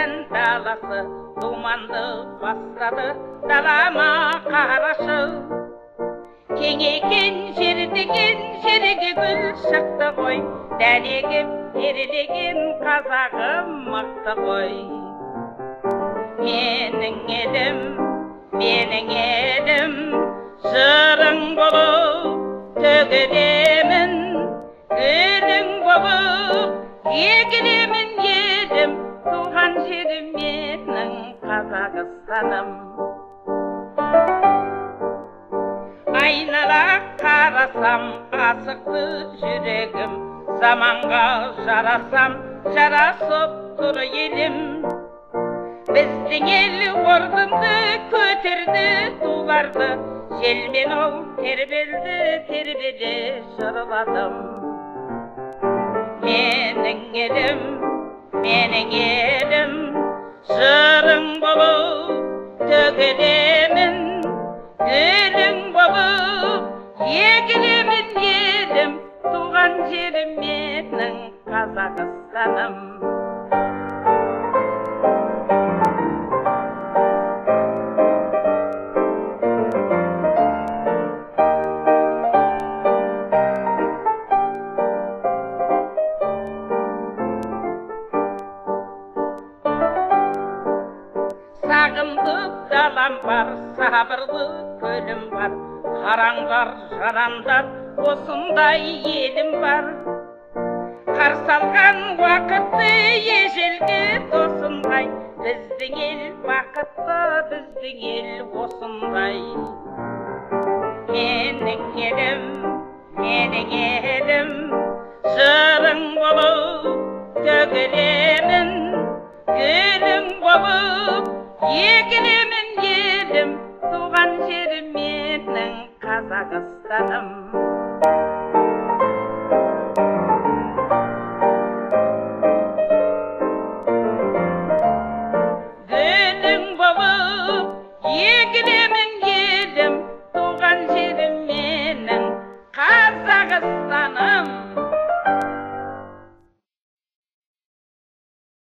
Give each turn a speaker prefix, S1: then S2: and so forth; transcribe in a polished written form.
S1: ән даласы думанды бастады далама қарашы. Кеңейген жер деген жерге гүл шықты ғой, дәнегіп терілеген қазағым мықты ғой. Менің елім, жырың болып төгілемін, гүлің болып егілемін елім, туған жерім менің Қазақстаным. Айнала қарасам асықты жүрегім, заманға жарасам жарасып тұр елім. Біздің ел ордынды көтерді туларды, желмен ол тербеле жырладым. Менің елім, жырың болып төгілемін, гүлің болып егілемін елім, туған жерім менің Қазақстаным. Сағындық далам бар, сабырлы көлім бар, қараңғар жарандар осындай елім бар. Қарсы алған уақытты ежелгі досындай, біздің ел бақытты, біздің ел осындай. Менің елім, жырың болып төгілемін, гүлің болып егілемін елім, туған жерім менің Қазақстаным.